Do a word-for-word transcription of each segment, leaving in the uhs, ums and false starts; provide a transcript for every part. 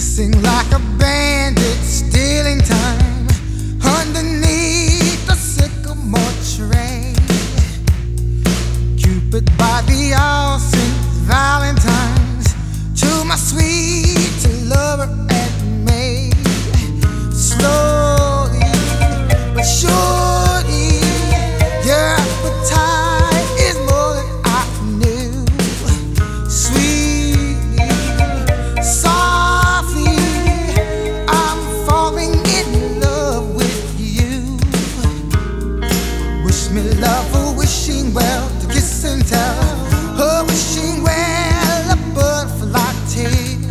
Sing like a bandit, stealing time underneath the sycamore tree. Cupid by the all saints Valentine's to my sweet lover and maid. Slowly but surely, your appetite is more than I knew. Sweetly, softly, I'm falling in love with you. Wish me love, oh, wishing well, to kiss and tell. Oh, wishing well, a butterfly tale.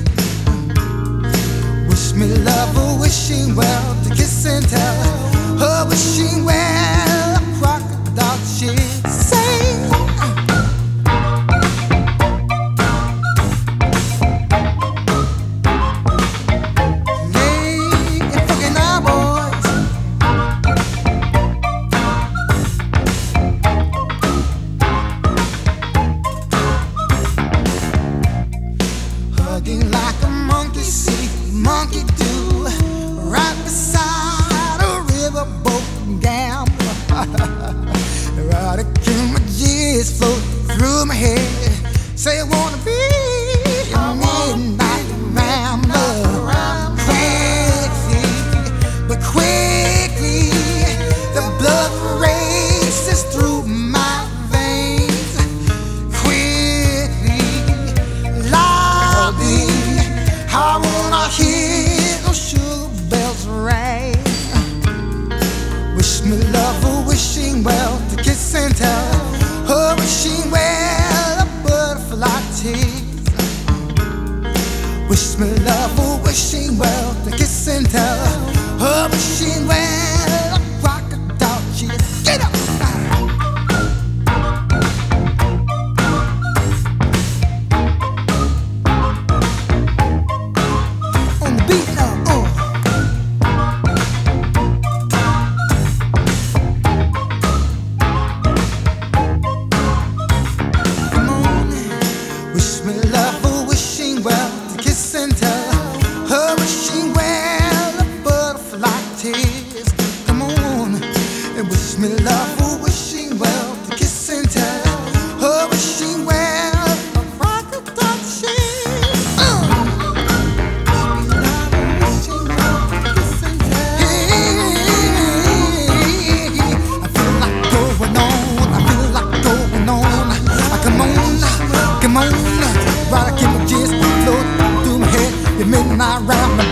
Wish me love, oh, wishing well, to kiss and tell. Oh, wishing well, a crocodile she'd say. Hugging like a monkey see, monkey do, right beside a riverboat gambler. Erotic images float through my head. Say I wanna be a midnight rambler. Quickly, but quickly, the blood races through my veins. Quickly, loudly, I wanna hear those sugar bells ring. Wish me love, oh, wishing well, to kiss and tell. Oh, wishing well, a butterfly tease. Wish me love, oh, wishing well, to kiss and tell. Oh, wishing well, a crocodile cheese. Get up! On the beat now, uh. Come on, wish me love, oh, wishing well, to kiss and tell. Oh, wishing well, a butterfly tears. Come on, and wish me love, oh, wishing well, to kiss and tell. Oh, wishing well, a crocodile cheese. Uh. Wishing well, to kiss and tell. I feel like going on, I feel like going on. Ah, come on, come on, right, I keep my just float through my head. The midnight round.